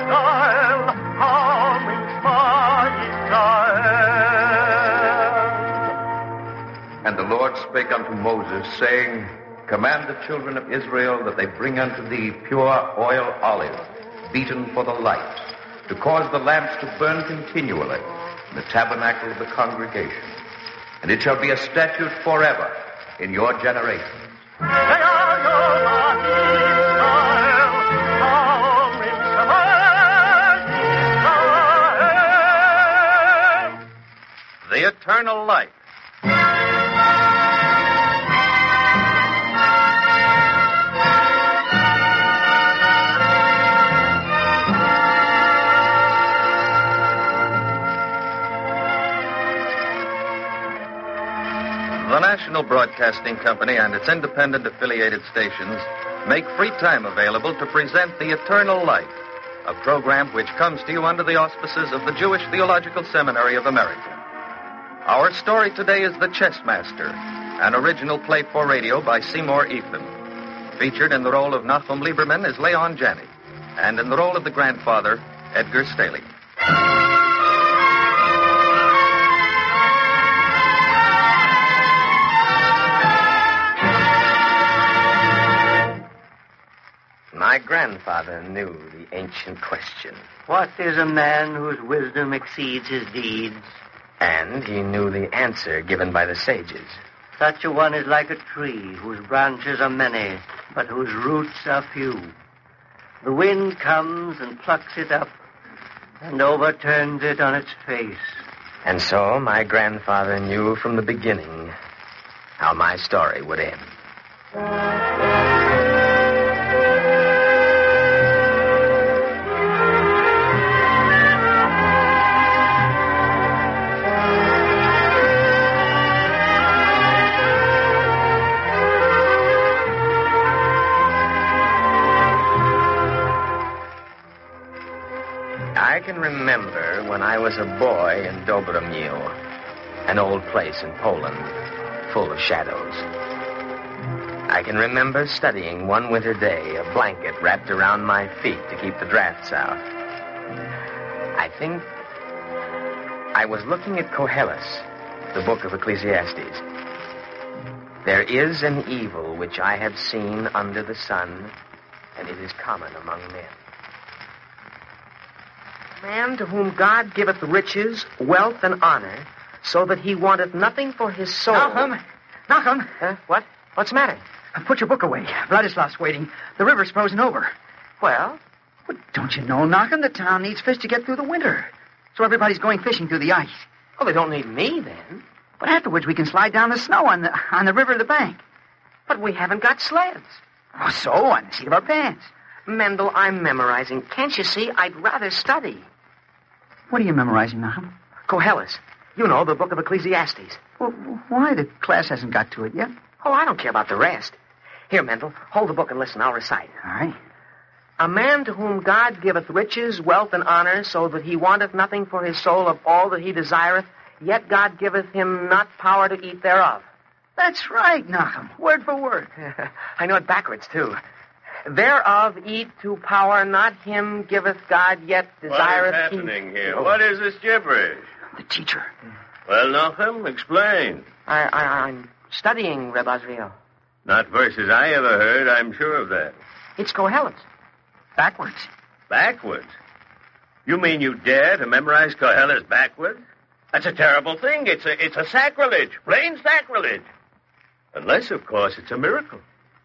Israel, Am Israel. And the Lord spake unto Moses, saying, Command the children of Israel that they bring unto thee pure oil olive, beaten for the light, to cause the lamps to burn continually in the tabernacle of the congregation. And it shall be a statute forever in your generations. The eternal life. The National Broadcasting Company and its independent affiliated stations make free time available to present The Eternal Life, a program which comes to you under the auspices of the Jewish Theological Seminary of America. Our story today is The Chessmaster, an original play for radio by Seymour Ephraim. Featured in the role of Nachum Lieberman is Leon Janney, and in the role of the grandfather, Edgar Staley. My grandfather knew the ancient question. What is a man whose wisdom exceeds his deeds? And he knew the answer given by the sages. Such a one is like a tree whose branches are many, but whose roots are few. The wind comes and plucks it up and overturns it on its face. And so my grandfather knew from the beginning how my story would end. I can remember when I was a boy in Dobromil, an old place in Poland, full of shadows. I can remember studying one winter day, a blanket wrapped around my feet to keep the drafts out. I think I was looking at Koheles, the book of Ecclesiastes. There is an evil which I have seen under the sun, and it is common among men. Man to whom God giveth riches, wealth, and honor, so that he wanteth nothing for his soul. Nachum! Huh? What? What's the matter? Put your book away. Vladislav's waiting. The river's frozen over. Well? But don't you know, Nachum, the town needs fish to get through the winter. So everybody's going fishing through the ice. Oh, they don't need me, then. But afterwards we can slide down the snow on the river to the bank. But we haven't got sleds. Oh, so? On the seat of our pants. Mendel, I'm memorizing. Can't you see? I'd rather study. What are you memorizing, Nachum? Koheles. You know, the book of Ecclesiastes. Well, why? The class hasn't got to it yet. Oh, I don't care about the rest. Here, Mendel, hold the book and listen. I'll recite. All right. A man to whom God giveth riches, wealth, and honor, so that he wanteth nothing for his soul of all that he desireth, yet God giveth him not power to eat thereof. That's right, Nachum. Word for word. I know it backwards, too. Thereof eat to power, not him giveth God, yet desireth What is happening here? What is this gibberish? The teacher. Well, Nachum, explain. I'm studying, Reb Azriel. Not verses I ever heard, I'm sure of that. It's Koheles. Backwards. Backwards? You mean you dare to memorize Koheles backwards? That's a terrible thing. It's a sacrilege. Plain sacrilege. Unless, of course, it's a miracle.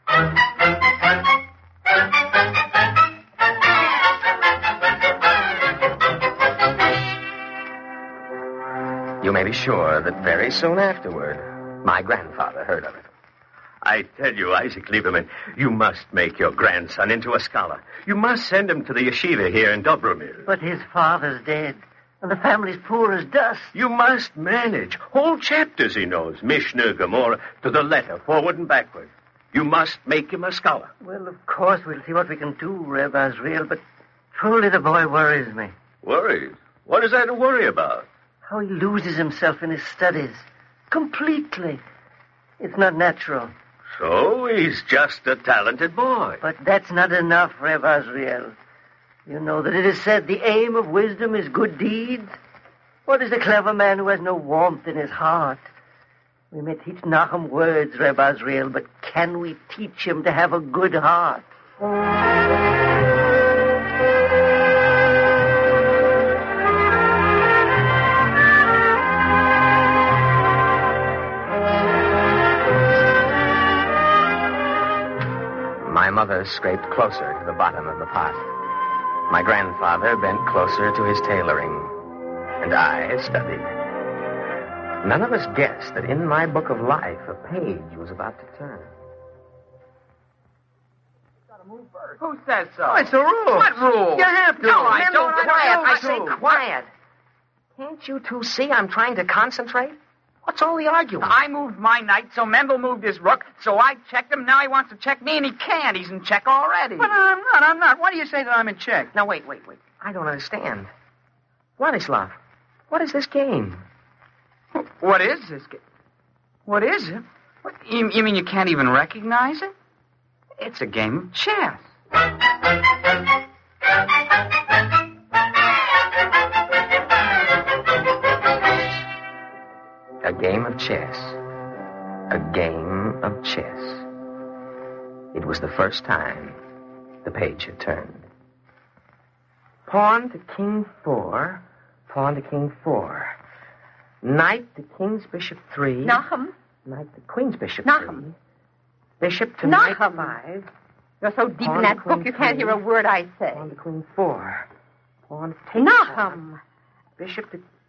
You may be sure that very soon afterward, my grandfather heard of it. I tell you, Isaac Lieberman, you must make your grandson into a scholar. You must send him to the yeshiva here in Dobromir. But his father's dead, and the family's poor as dust. You must manage. Whole chapters he knows, Mishnah, Gemara, to the letter, forward and backward. You must make him a scholar. Well, of course, we'll see what we can do, Reb Azriel, but truly the boy worries me. Worries? What is there to worry about? How he loses himself in his studies. Completely. It's not natural. So he's just a talented boy. But that's not enough, Reb Azriel. You know that it is said the aim of wisdom is good deeds. What is the clever man who has no warmth in his heart? We may teach Nahum words, Reb Azriel, but can we teach him to have a good heart? My mother scraped closer to the bottom of the pot. My grandfather bent closer to his tailoring. And I studied. None of us guessed that in my book of life, a page was about to turn. Who says so? Oh, it's a rule. What rule? You have to. No, I Men don't. have Quiet, I to. say quiet. Can't you two see I'm trying to concentrate? What's all the arguing? I moved my knight, so Mendel moved his rook, so I checked him. Now he wants to check me, and he can't. He's in check already. But I'm not. Why do you say that I'm in check? Now, wait. I don't understand. Vladislav, what is this game? What is this? What is it? What, you mean you can't even recognize it? It's a game of chess. A game of chess. A game of chess. It was the first time the page had turned. Pawn to king 4. Pawn to king 4. Knight to king's bishop 3. Nahum. Knight to queen's bishop Nahum. 3. Bishop to Nahum. knight 5. You're so deep Pawn in that to queen book you can't 3. hear a word I say. Pawn to queen 4. Pawn to take Nahum. Bishop to